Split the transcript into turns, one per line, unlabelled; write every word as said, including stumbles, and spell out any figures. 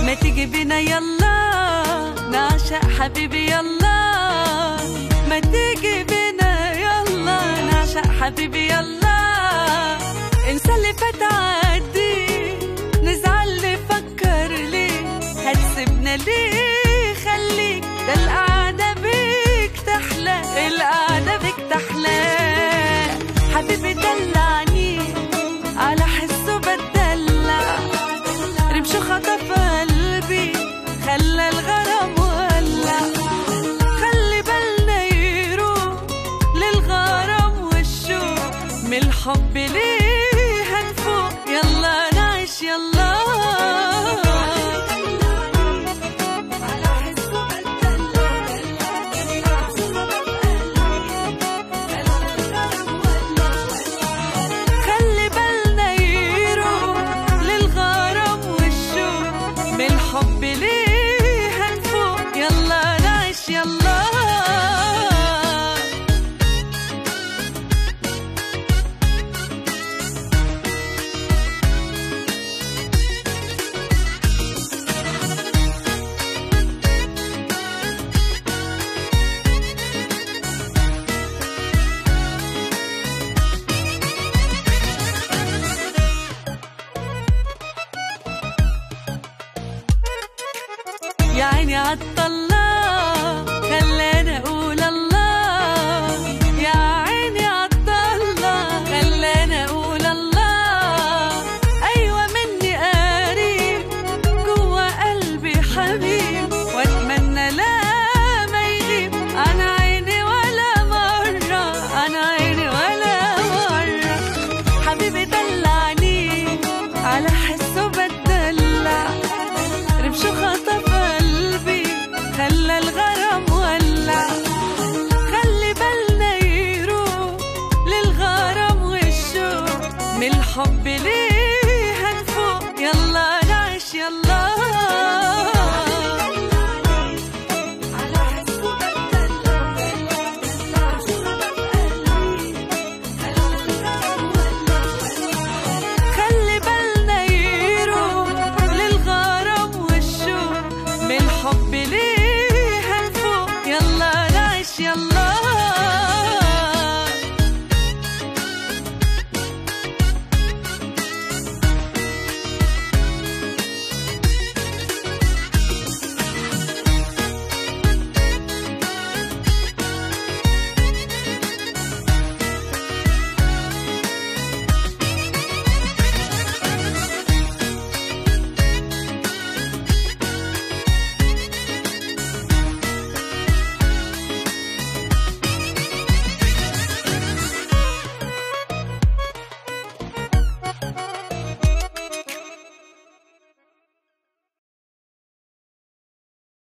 ما تيجي بينا يلا نعشق حبيبي يلا، ما تيجي بينا يلا نعشق حبيبي يلا. انسى اللي فات عادي، نزعل نفكر ليه، هتسيبنا ليه؟ خليك، ده القعدة بيك تحلى، القعدة بيك تحلى. حبيبي دلعني على حسه بتدلع، رمشه خطف قلبي خلى الغرام ولع. خلي بالنا يروح للغرام والشوق، من الحب ليه هنفوق، يلا نعيش يلا. خلي بالنا يروح للغرام والشوق، من الحب ليه هنفوق، يلا نعيش يلا. يا عيني عالطلة خلاني اقول الله، يا عيني عالطلة خلاني اقول الله. ايوه مني قريب جوا قلبي حبيب، واتمنى لا ما يغيب عن عيني ولا مرة، عن عيني ولا مرة. حبيبي دلعني على حسه بتدلع، رمشه خطف خلى الغرام ولع. خلي بالنا يروح للغرام والشوق، من الحب ليه هنفوق، يلا نعيش يلا.